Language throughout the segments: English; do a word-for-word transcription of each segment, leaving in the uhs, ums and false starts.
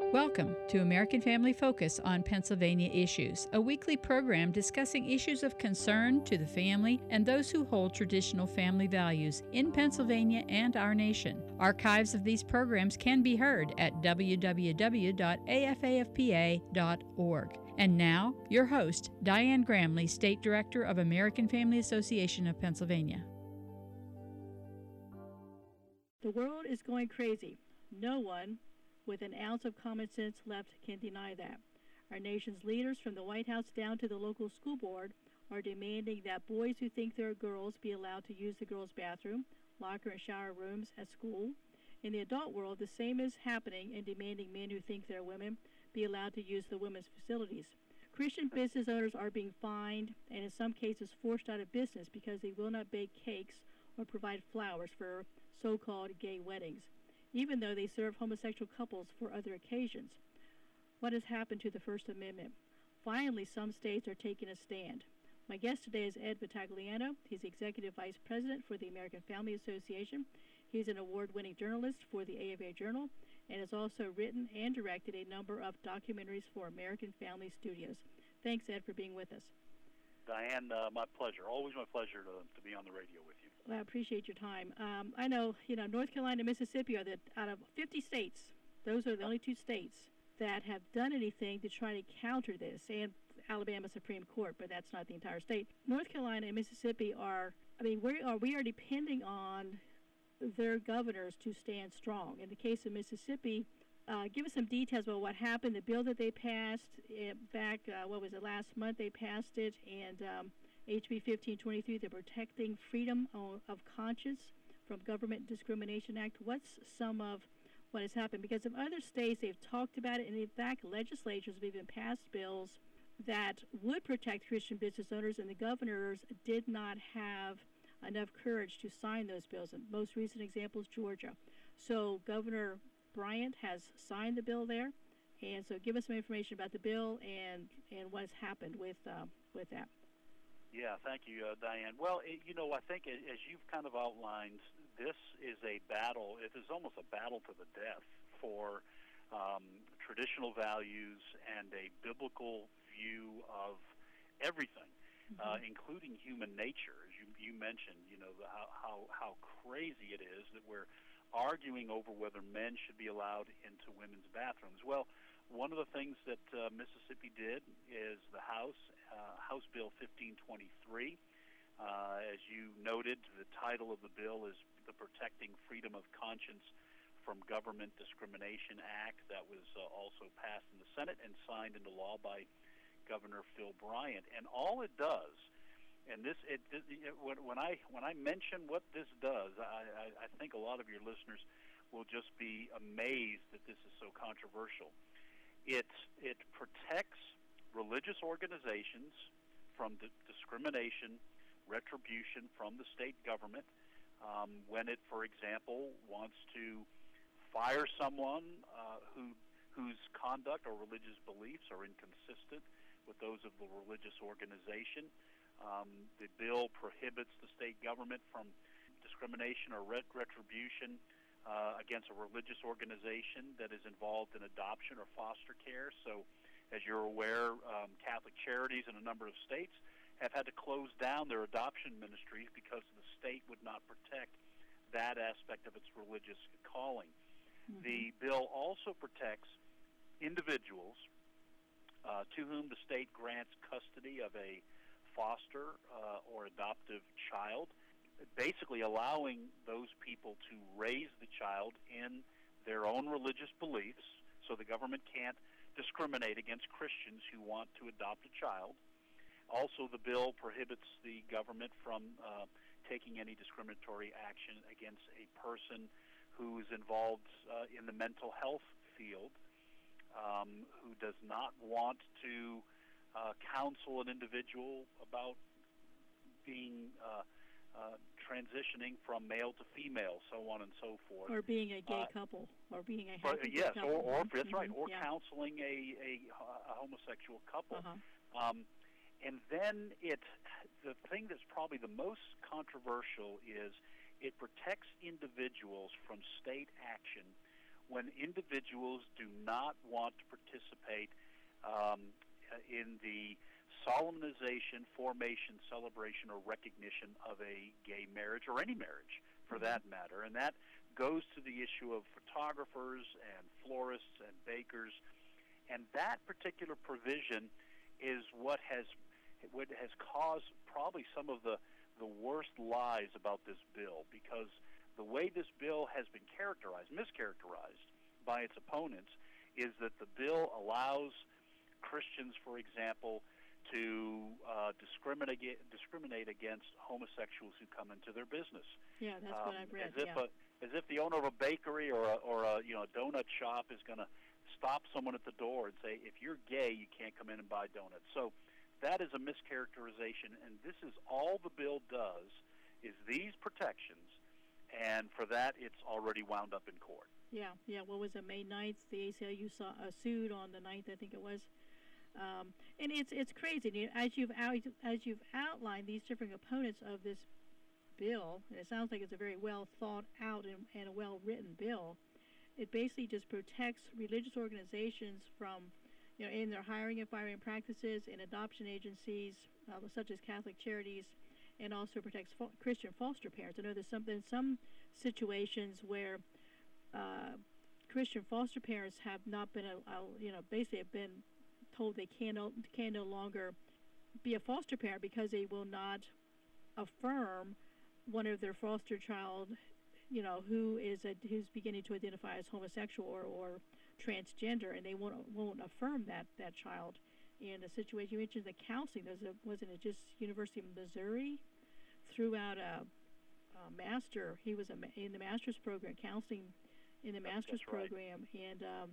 Welcome to American Family Focus on Pennsylvania Issues, a weekly program discussing issues of concern to the family and those who hold traditional family values in Pennsylvania and our nation. Archives of these programs can be heard at w w w dot a f a f p a dot org. And now, your host, Diane Gramley, State Director of American Family Association of Pennsylvania. The world is going crazy. No one with an ounce of common sense left can deny that. Our nation's leaders, from the White House down to the local school board, are demanding that boys who think they're girls be allowed to use the girls' bathroom, locker, and shower rooms at school. In the adult world, the same is happening in demanding men who think they're women be allowed to use the women's facilities. Christian business owners are being fined and in some cases forced out of business because they will not bake cakes or provide flowers for so-called gay weddings, even though they serve homosexual couples for other occasions. What has happened to the First Amendment? Finally, some states are taking a stand. My guest today is Ed Vitagliano. He's Executive Vice President for the American Family Association. He's an award-winning journalist for the A F A Journal and has also written and directed a number of documentaries for American Family Studios. Thanks, Ed, for being with us. Diane, uh, my pleasure. Always my pleasure to, to be on the radio with you. Well, I appreciate your time. Um, I know, you know, North Carolina and Mississippi are the, out of fifty states, those are the only two states that have done anything to try to counter this, and Alabama Supreme Court, but that's not the entire state. North Carolina and Mississippi are, I mean, we are, we are depending on their governors to stand strong. In the case of Mississippi, uh, give us some details about what happened, the bill that they passed uh, back, uh, what was it, last month they passed it, and um, H B fifteen twenty-three, the Protecting Freedom of Conscience from Government Discrimination Act. What's some of what has happened? Because in other states, they've talked about it, and in fact, legislatures have even passed bills that would protect Christian business owners, and the governors did not have enough courage to sign those bills. And most recent example is Georgia. So Governor Bryant has signed the bill there, and so give us some information about the bill and, and what has happened with, uh, with that. Yeah, thank you, uh, Diane. Well, it, you know, I think as you've kind of outlined, this is a battle. It is almost a battle to the death for um, traditional values and a biblical view of everything, mm-hmm. uh, including human nature. As you, you mentioned, you know, the, how, how how crazy it is that we're arguing over whether men should be allowed into women's bathrooms. Well, one of the things that uh, Mississippi did is the House, uh, House Bill fifteen twenty-three. Uh, as you noted, the title of the bill is the Protecting Freedom of Conscience from Government Discrimination Act. That was uh, also passed in the Senate and signed into law by Governor Phil Bryant. And all it does, and this, it, it, it, when, when I when I mention what this does, I, I, I think a lot of your listeners will just be amazed that this is so controversial. It it protects religious organizations from di- discrimination, retribution from the state government um, when it, for example, wants to fire someone uh, who whose conduct or religious beliefs are inconsistent with those of the religious organization. Um, the bill prohibits the state government from discrimination or ret- retribution Uh, against a religious organization that is involved in adoption or foster care. So, as you're aware, um, Catholic Charities in a number of states have had to close down their adoption ministries because the state would not protect that aspect of its religious calling. Mm-hmm. The bill also protects individuals uh, to whom the state grants custody of a foster uh, or adoptive child, basically allowing those people to raise the child in their own religious beliefs, so the government can't discriminate against Christians who want to adopt a child. Also, the bill prohibits the government from uh, taking any discriminatory action against a person who is involved uh, in the mental health field, um, who does not want to uh, counsel an individual about being uh, Uh, transitioning from male to female, so on and so forth. Or being a gay uh, couple, or being a happy yes, couple. or, or that's mm-hmm. right, or yeah. counseling a, a, a homosexual couple. Uh-huh. Um, and then it, the thing that's probably the most controversial is it protects individuals from state action when individuals do not want to participate um, in the solemnization, formation, celebration, or recognition of a gay marriage, or any marriage for that matter. And that goes to the issue of photographers and florists and bakers. And that particular provision is what has what has caused probably some of the, the worst lies about this bill, because the way this bill has been characterized, mischaracterized by its opponents, is that the bill allows Christians, for example, to uh, discriminate discriminate against homosexuals who come into their business. Yeah, that's um, what I've read. As if yeah. a, as if the owner of a bakery or a, or a you know a donut shop is going to stop someone at the door and say, if you're gay, you can't come in and buy donuts. So that is a mischaracterization, and this is all the bill does is these protections, and for that it's already wound up in court. Yeah, yeah. What was it, May ninth? The A C L U saw, uh, sued on the ninth, I think it was. Um, and it's it's crazy. As you've out, as you've outlined these different components of this bill, and it sounds like it's a very well thought out and, and a well written bill. It basically just protects religious organizations from, you know, in their hiring and firing practices, in adoption agencies uh, such as Catholic Charities, and also protects fo- Christian foster parents. I know there's some in some situations where uh, Christian foster parents have not been, uh, you know, basically have been told they can no, can no longer be a foster parent because they will not affirm one of their foster child, you know, who is a, who's beginning to identify as homosexual or, or transgender, and they won't won't affirm that that child. In a situation you mentioned, the counseling, there's a, wasn't it just University of Missouri threw out a, a master. He was a, in the master's program, counseling in the master's That's right. program, and um,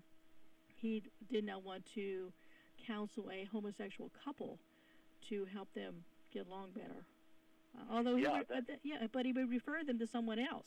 he did not want to counsel a homosexual couple to help them get along better. Uh, although he Yeah, would, that- but, yeah, but he would refer them to someone else,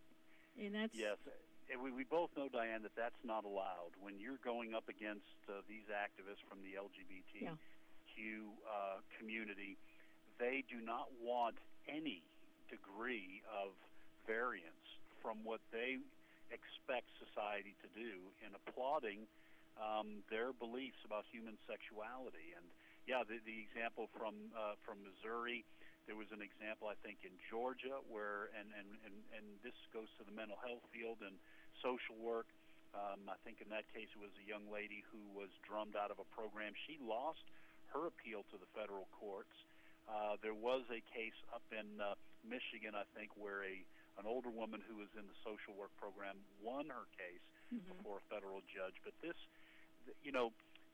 and that's Yes, and we, we both know, Diane, that that's not allowed. When you're going up against uh, these activists from the L G B T Q Yeah. uh, community, they do not want any degree of variance from what they expect society to do in applauding um, their beliefs about human sexuality. And yeah, the, the example from uh, from Missouri, there was an example I think in Georgia where, and, and, and, and this goes to the mental health field and social work. Um, I think in that case it was a young lady who was drummed out of a program. She lost her appeal to the federal courts. Uh, there was a case up in uh, Michigan, I think, where a an older woman who was in the social work program won her case mm-hmm. before a federal judge. But this, you know,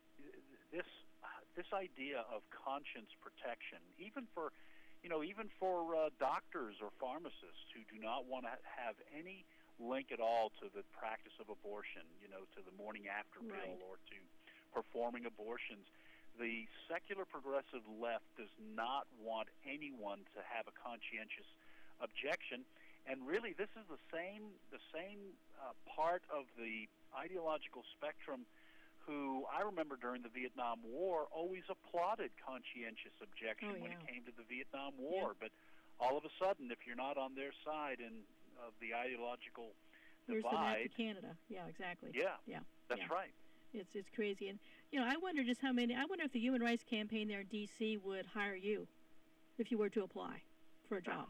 this this idea of conscience protection, even for, you know, even for uh, doctors or pharmacists who do not want to have any link at all to the practice of abortion, you know, to the morning after Right. pill or to performing abortions. The secular progressive left does not want anyone to have a conscientious objection, and really this is the same the same uh, part of the ideological spectrum who I remember during the Vietnam War always applauded conscientious objection Oh, when yeah. it came to the Vietnam War. But all of a sudden, if you're not on their side in of the ideological Here's the map to divide, Canada. Yeah, exactly. yeah, Yeah, that's yeah. right. It's it's crazy, and you know, I wonder just how many. I wonder if the Human Rights Campaign there in D C would hire you if you were to apply for a job.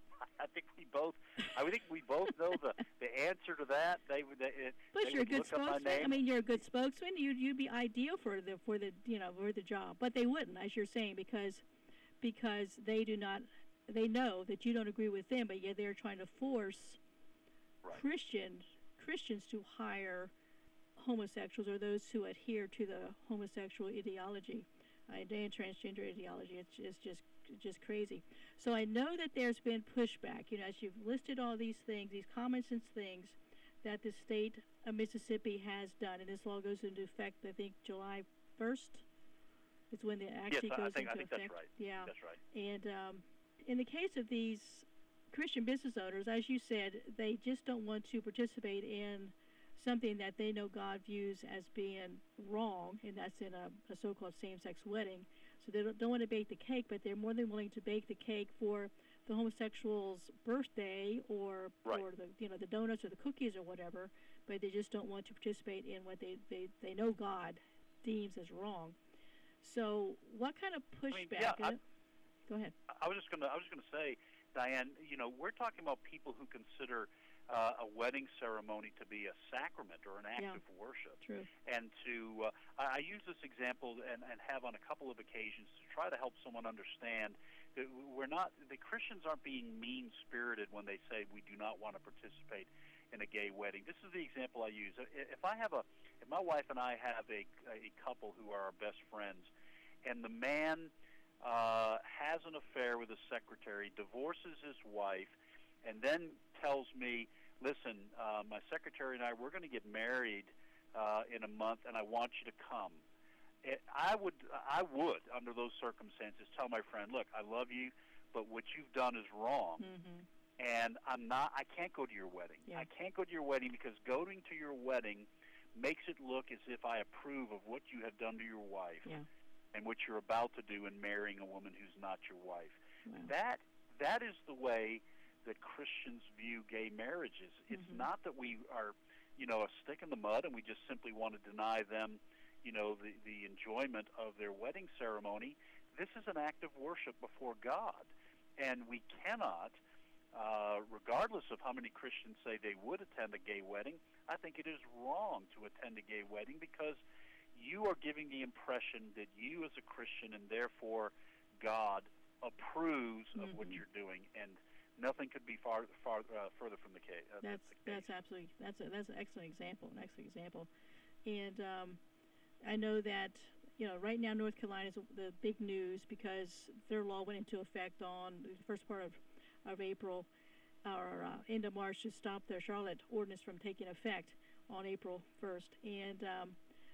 I think we both. I think we both know the, the answer to that. They would. They, it, But they you're a would good look up my spokesman. I name. mean, you're a good spokesman. You'd you'd be ideal for the for the you know for the job. But they wouldn't, as you're saying, because because they do not. They know that you don't agree with them, but yet they're trying to force Right. Christians Christians to hire homosexuals or those who adhere to the homosexual ideology, uh, and transgender ideology. It's, it's just just crazy. So I know that there's been pushback. You know, as you've listed all these things, these common sense things that the state of Mississippi has done, and this law goes into effect, I think, July first. Is when it actually yes, goes I think, into I think effect. that's right. Yeah. That's right. And um, in the case of these Christian business owners, as you said, they just don't want to participate in something that they know God views as being wrong, and that's in a, a so-called same-sex wedding. So they don't, don't want to bake the cake, but they're more than willing to bake the cake for the homosexual's birthday or right. or the you know the donuts or the cookies or whatever, but they just don't want to participate in what they, they, they know God deems as wrong. So what kind of pushback? I mean, yeah, I, go ahead. I was just gonna I was just gonna say, Diane, you know, we're talking about people who consider uh, a wedding ceremony to be a sacrament or an act Yeah. of worship. True. And to, uh, I I use this example and, and have on a couple of occasions to try to help someone understand that we're not, the Christians aren't being mean-spirited when they say we do not want to participate in a gay wedding. This is the example I use. If I have a, if my wife and I have a, a couple who are our best friends, and the man uh, has an affair with his secretary, divorces his wife, and then tells me, listen, uh, my secretary and I, we're going to get married uh, in a month, and I want you to come. It, I would, I would, under those circumstances, tell my friend, look, I love you, but what you've done is wrong, Mm-hmm. and I'm not, I can't go to your wedding. Yeah. I can't go to your wedding because going to your wedding makes it look as if I approve of what you have done to your wife Yeah. and what you're about to do in marrying a woman who's not your wife. Wow. That, that is the way that Christians view gay marriages. It's Mhm. not that we are, you know, a stick in the mud and we just simply want to deny them, you know, the, the enjoyment of their wedding ceremony. This is an act of worship before God. And we cannot, uh, regardless of how many Christians say they would attend a gay wedding, I think it is wrong to attend a gay wedding because you are giving the impression that you as a Christian and therefore God approves of Mhm. what you're doing. And nothing could be far, far uh, further from the case. Uh, That's the case. that's absolutely that's a, that's an excellent example, an excellent example, and um, I know that you know right now North Carolina is the big news because their law went into effect on the first part of, of April or uh, end of March to stop their Charlotte ordinance from taking effect on April first, and um,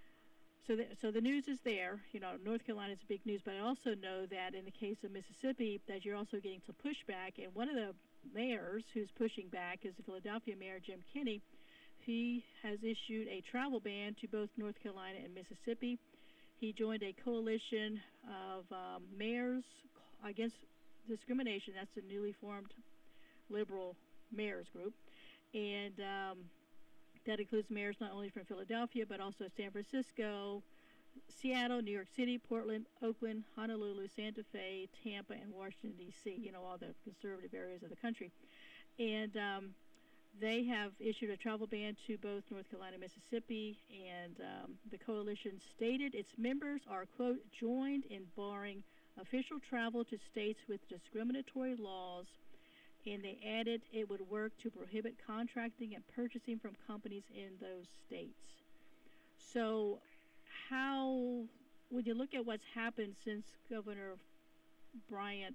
so the, so the news is there. You know, North Carolina is big news, but I also know that in the case of Mississippi, that you're also getting some pushback. And one of the mayors who's pushing back is the Philadelphia mayor, Jim Kenney. He has issued a travel ban to both North Carolina and Mississippi. He joined a coalition of um, mayors against discrimination. That's the newly formed liberal mayors group. And um, that includes mayors not only from Philadelphia, but also San Francisco, Seattle, New York City, Portland, Oakland, Honolulu, Santa Fe, Tampa, and Washington, D C, you know, all the conservative areas of the country. And um, they have issued a travel ban to both North Carolina and Mississippi, and um, the coalition stated its members are, quote, joined in barring official travel to states with discriminatory laws, and they added it would work to prohibit contracting and purchasing from companies in those states. So how, when you look at what's happened since Governor Bryant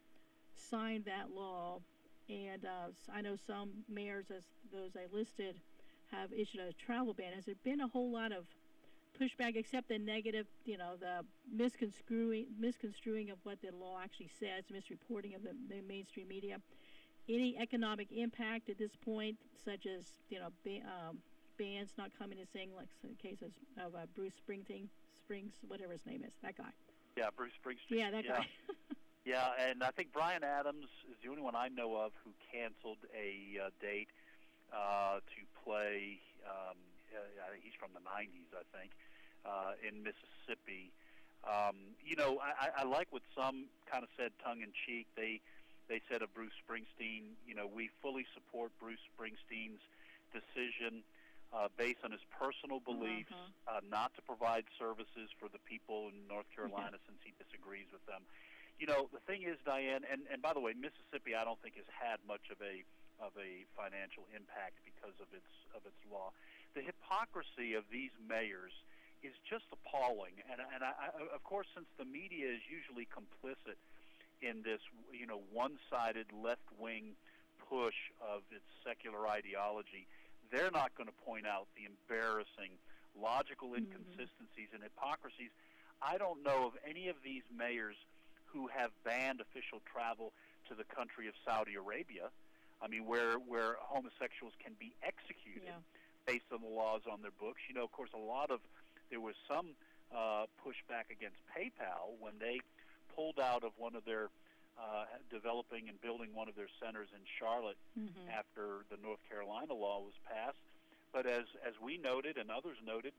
signed that law, and uh, I know some mayors, as those I listed, have issued a travel ban, has there been a whole lot of pushback except the negative, you know, the misconstruing, misconstruing of what the law actually says, misreporting of the, the mainstream media? Any economic impact at this point, such as, you know, ba- um, bands not coming and sing, like in cases of uh, Bruce Springsteen, Springs, whatever his name is, that guy. Yeah, Bruce Springsteen. Yeah, that yeah. guy. Yeah, and I think Bryan Adams is the only one I know of who canceled a uh, date uh, to play. Um, uh, he's from the nineties, I think, uh, in Mississippi. Um, you know, I, I like what some kind of said tongue-in-cheek. They they said of Bruce Springsteen, you know, we fully support Bruce Springsteen's decision uh, based on his personal beliefs Uh-huh. uh, not to provide services for the people in North Carolina Yeah. since he disagrees with them. You know, the thing is, Diane, and, and by the way, Mississippi I don't think has had much of a of a financial impact because of its of its law. The hypocrisy of these mayors is just appalling, and and I, I, of course, since the media is usually complicit in this, you know, one-sided left-wing push of its secular ideology, they're not going to point out the embarrassing logical inconsistencies mm-hmm. and hypocrisies. I don't know of any of these mayors who have banned official travel to the country of Saudi Arabia. I mean, where where homosexuals can be executed Yeah. based on the laws on their books. You know, of course, a lot of, there was some uh, pushback against PayPal when they pulled out of one of their uh, developing and building one of their centers in Charlotte Mm-hmm. after the North Carolina law was passed. But as as we noted and others noted,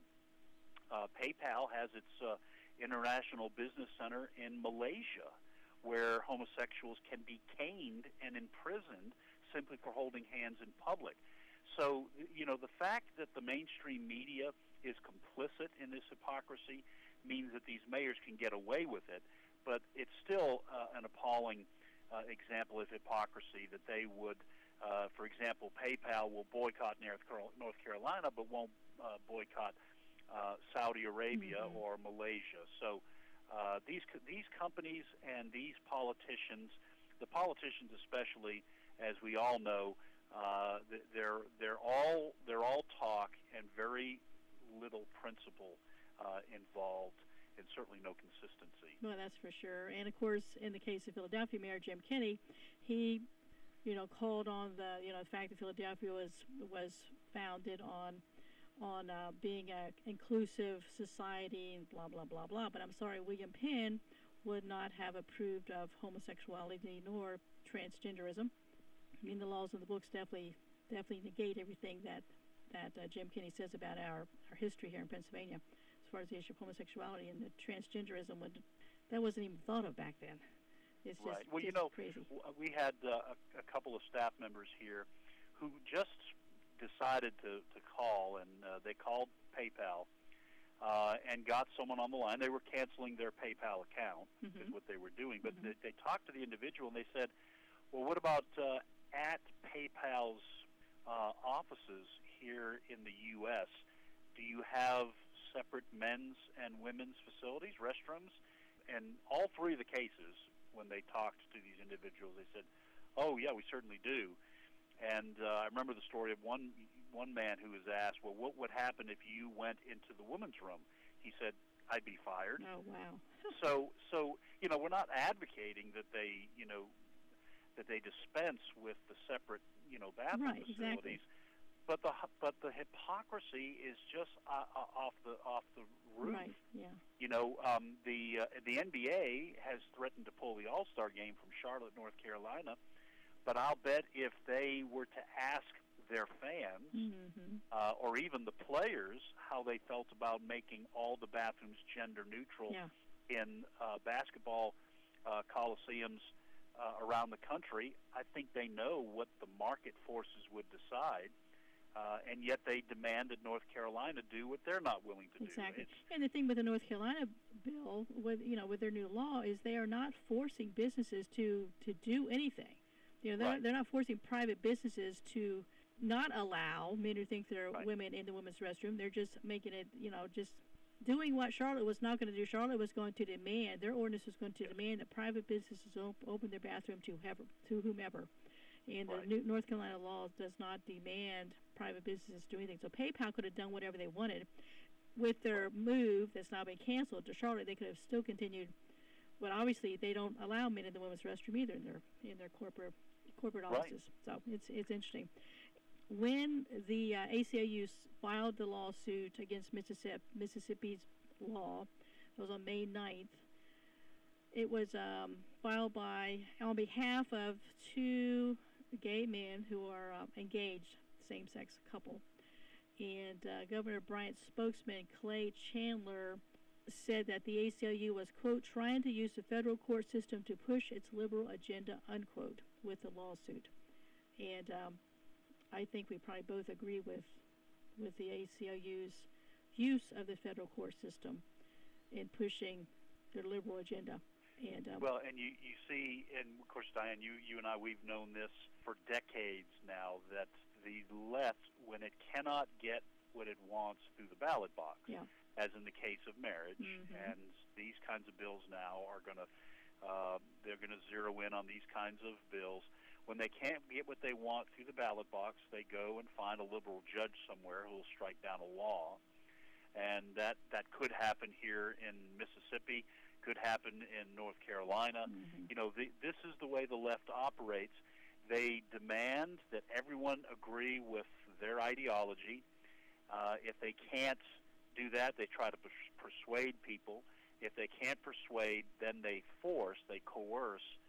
uh, PayPal has its uh, international business center in Malaysia, where homosexuals can be caned and imprisoned simply for holding hands in public. So, you know, the fact that the mainstream media is complicit in this hypocrisy means that these mayors can get away with it, but it's still uh, an appalling uh, example of hypocrisy that they would, uh, for example, PayPal will boycott North Carolina but won't uh, boycott uh, Saudi Arabia Mm-hmm. or Malaysia. So uh, these these companies and these politicians, the politicians especially, as we all know, uh, they're they're all they're all talk and very little principle uh, involved, and certainly no consistency. Well, that's for sure. And of course, in the case of Philadelphia Mayor Jim Kenney, he, you know, called on the you know the fact that Philadelphia was was founded on on uh, being an inclusive society and blah blah blah blah. But I'm sorry, William Penn would not have approved of homosexuality nor transgenderism. I mean, the laws of the books definitely definitely negate everything that that uh, Jim Kenney says about our, our history here in Pennsylvania, as far as the issue of homosexuality and the transgenderism. Would, that wasn't even thought of back then. It's just, right. Well, just you know, crazy. we had uh, a, a couple of staff members here who just decided to, to call, and uh, they called PayPal uh, and got someone on the line. They were canceling their PayPal account, Mm-hmm. is what they were doing. But Mhm. they, they talked to the individual, and they said, well, what about uh, at PayPal's uh, offices here in the U S? Do you have separate men's and women's facilities, restrooms? And all three of the cases, when they talked to these individuals, they said, oh, yeah, we certainly do. And uh, I remember the story of one one man who was asked, well, what would happen if you went into the women's room? He said, I'd be fired. Oh, wow. So, so you know, we're not advocating that they, you know, that they dispense with the separate, you know, bathroom Right, facilities. exactly. But the but the hypocrisy is just uh, uh, off the off the roof. Right, yeah. You know, um, the uh, the N B A has threatened to pull the All-Star game from Charlotte, North Carolina. But I'll bet if they were to ask their fans, Mm-hmm. uh, or even the players, how they felt about making all the bathrooms gender neutral Yeah. in uh, basketball uh, coliseums uh, around the country, I think they know what the market forces would decide. Uh, and yet they demand that North Carolina do what they're not willing to Exactly. do. It's, And the thing with the North Carolina bill, with you know, with their new law, is they are not forcing businesses to, to do anything. You know, they're, Right. they're not forcing private businesses to not allow men who think they're Right. women in the women's restroom. They're just making it, you know, just doing what Charlotte was not going to do. Charlotte was going to demand, their ordinance was going to Yes. demand that private businesses op- open their bathroom to whoever, to whomever. And Right. the new North Carolina law does not demand private businesses do anything. So PayPal could have done whatever they wanted. With their move that's now been canceled to Charlotte, they could have still continued. But obviously, they don't allow men in the women's restroom either in their in their corporate corporate Right. offices. So it's it's interesting. When the uh, A C L U filed the lawsuit against Mississippi, Mississippi's law, it was on May ninth. It was um, filed by on behalf of two gay men who are uh, engaged, same-sex couple. And uh, Governor Bryant's spokesman, Clay Chandler, said that the A C L U was, quote, trying to use the federal court system to push its liberal agenda, unquote, with the lawsuit. And um, I think we probably both agree with with the A C L U's use of the federal court system in pushing their liberal agenda. And um, well, and you, you see, and of course, Diane, you, you and I, we've known this for decades now, that the left, when it cannot get what it wants through the ballot box, yeah. as in the case of marriage, Mhm. and these kinds of bills now are going to, uh, they're going to zero in on these kinds of bills. When they can't get what they want through the ballot box, they go and find a liberal judge somewhere who will strike down a law. And that, that could happen here in Mississippi, could happen in North Carolina. Mhm. You know, the, this is the way the left operates. They demand that everyone agree with their ideology. Uh, if they can't do that, they try to pers- persuade people. If they can't persuade, then they force, they coerce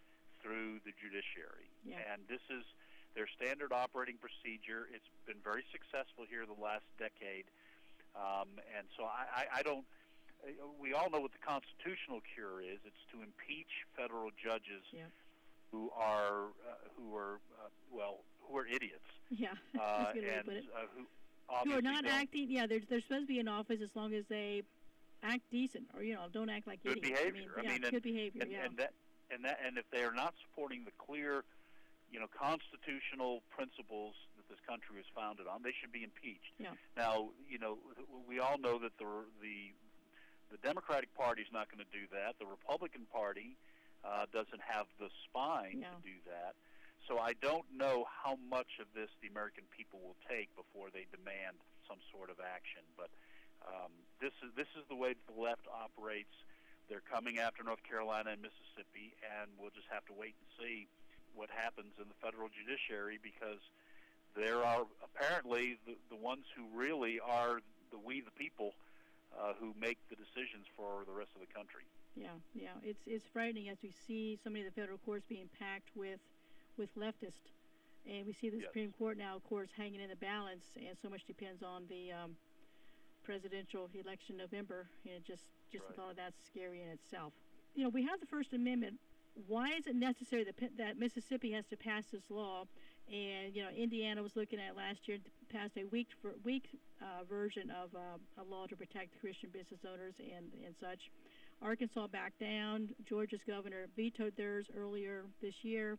through the judiciary. Yeah. And this is their standard operating procedure. It's been very successful here the last decade. Um, and so I, I, I don't, we all know what the constitutional cure is. It's to impeach federal judges yeah. who are, uh, who are uh, well, who are idiots. Yeah, uh, that's a good way to and put it. uh, who Who obviously are not don't- acting, yeah, they're, they're supposed to be in office as long as they act decent, or, you know, don't act like good idiots. behavior. I mean, I yeah, mean, and, good behavior, and, yeah. and that, and that, and if they are not supporting the clear, you know, constitutional principles that this country was founded on, they should be impeached. Yeah. Now, you know, we all know that the the the Democratic Party is not going to do that. The Republican Party uh, doesn't have the spine Yeah. to do that. So I don't know how much of this the American people will take before they demand some sort of action. But um, this is this is the way that the left operates. They're coming after North Carolina and Mississippi, and we'll just have to wait and see what happens in the federal judiciary, because there are apparently the, the ones who really are the we the people uh, who make the decisions for the rest of the country. Yeah, yeah, it's it's frightening as we see so many of the federal courts being packed with with leftists, and we see the Yes. Supreme Court now, of course, hanging in the balance, and so much depends on the um, presidential election in November. And just just Right. the thought of that's scary in itself. You know, we have the First Amendment. Why is it necessary that Pe- that Mississippi has to pass this law? And you know, Indiana was looking at last year, passed a weak ver- weak uh, version of uh, a law to protect Christian business owners and and such. Arkansas backed down. Georgia's governor vetoed theirs earlier this year.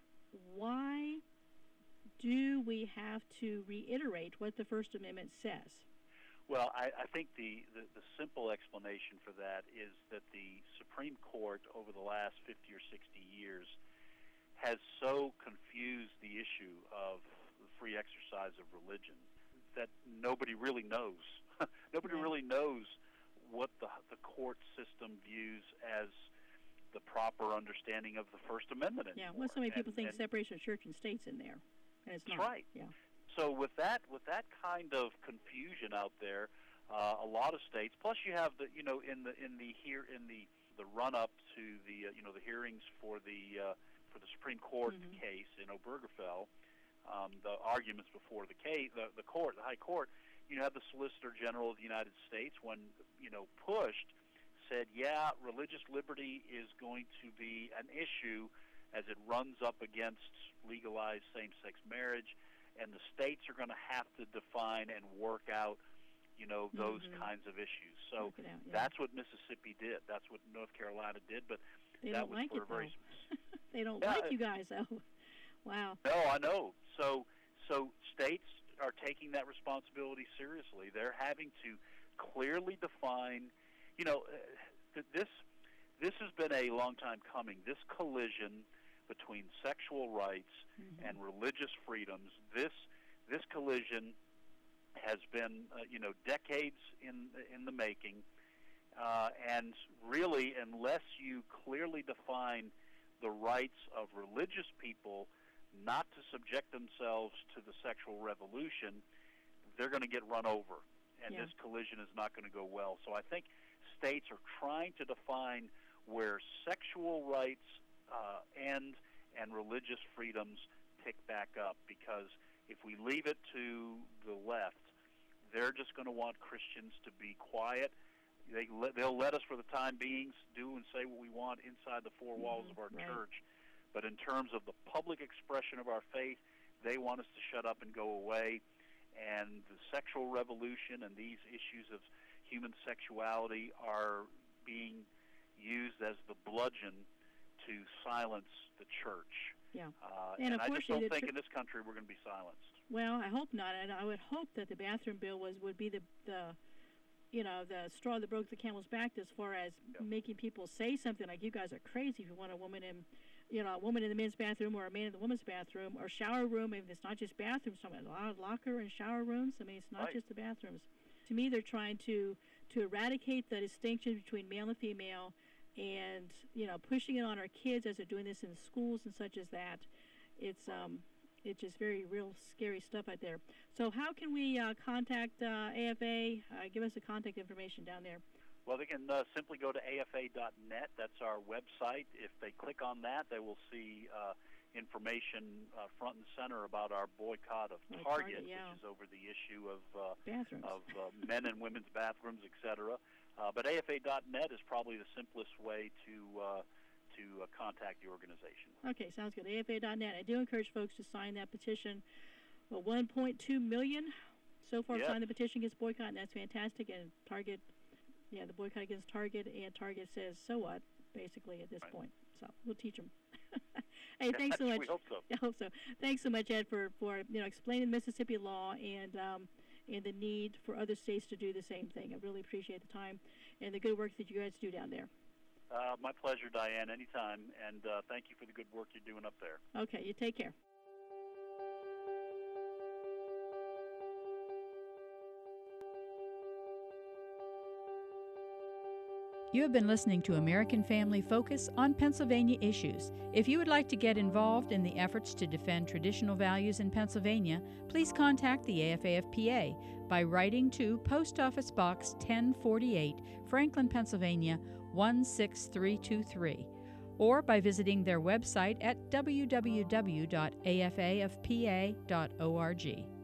Why do we have to reiterate what the First Amendment says? Well, I, I think the, the, the simple explanation for that is that the Supreme Court over the last fifty or sixty years has so confused the issue of the free exercise of religion that nobody really knows. Nobody Right. really knows what the, the court system views as the proper understanding of the First Amendment Yeah, anymore. well, so many people And- think and- separation of church and state's in there, and it's That's not. right. Yeah, So with that, with that kind of confusion out there, uh, a lot of states. Plus, you have the, you know, in the in the here in the the run up to the uh, you know the hearings for the uh, for the Supreme Court Mhm. case in Obergefell, um, the arguments before the case, the the court, the High Court. You have the Solicitor General of the United States, when you know pushed, said, yeah, religious liberty is going to be an issue as it runs up against legalized same-sex marriage, and the states are going to have to define and work out, you know, those Mhm. kinds of issues. So Work it out, yeah. that's what Mississippi did. That's what North Carolina did. But they that don't was like for it a very though. They don't Yeah, like you guys though. Wow. No, I know. So, so states are taking that responsibility seriously. They're having to clearly define. You know, uh, th- this this has been a long time coming. This collision between sexual rights Mhm. and religious freedoms. This this collision has been, uh, you know, decades in in the making. Uh, and really, unless you clearly define the rights of religious people not to subject themselves to the sexual revolution, they're going to get run over, and Yeah. this collision is not going to go well. So I think states are trying to define where sexual rights uh, end and religious freedoms pick back up, because if we leave it to the left, they're just going to want Christians to be quiet. They let, they'll let us, for the time being, do and say what we want inside the four walls Mhm, of our right. church. But in terms of the public expression of our faith, they want us to shut up and go away. And the sexual revolution and these issues of human sexuality are being used as the bludgeon to silence the church. Yeah. Uh, And and I just unfortunately, don't the think tr- in this country we're going to be silenced. Well, I hope not, and I would hope that the bathroom bill was would be the the you know the straw that broke the camel's back as far as Yeah. making people say something like, "You guys are crazy if you want a woman in, you know, a woman in the men's bathroom or a man in the woman's bathroom or shower room." If it's not just bathrooms, some a lot of locker and shower rooms. I mean, it's not Right. just the bathrooms. To me, they're trying to to eradicate the distinction between male and female, and you know, pushing it on our kids as they're doing this in schools and such as that. It's um. It's just very real scary stuff out there. So how can we uh, contact uh, A F A? Uh, give us the contact information down there. Well, they can uh, simply go to A F A dot net. That's our website. If they click on that, they will see uh, information uh, front and center about our boycott of Like Target, Target, yeah. which is over the issue of uh, Bathrooms. of uh, men and women's bathrooms, et cetera. Uh, but A F A dot net is probably the simplest way to uh, to uh, contact the organization. Okay, sounds good. A F A dot net. I do encourage folks to sign that petition. Well, one point two million so far Yes. signed the petition against boycott, and that's fantastic. And Target, yeah, the boycott against Target, and Target says, so what, basically, at this Right. point. So we'll teach them. Hey, thanks so much. We hope so. I hope so. Thanks so much, Ed, for, for you know explaining Mississippi law and um, and the need for other states to do the same thing. I really appreciate the time and the good work that you guys do down there. Uh, my pleasure, Diane, anytime. And uh, thank you for the good work you're doing up there. Okay, you take care. You have been listening to American Family Focus on Pennsylvania issues. If you would like to get involved in the efforts to defend traditional values in Pennsylvania, please contact the A F A F P A by writing to Post Office Box ten forty-eight, Franklin, Pennsylvania one six three two three, or by visiting their website at w w w dot a f a f p a dot org.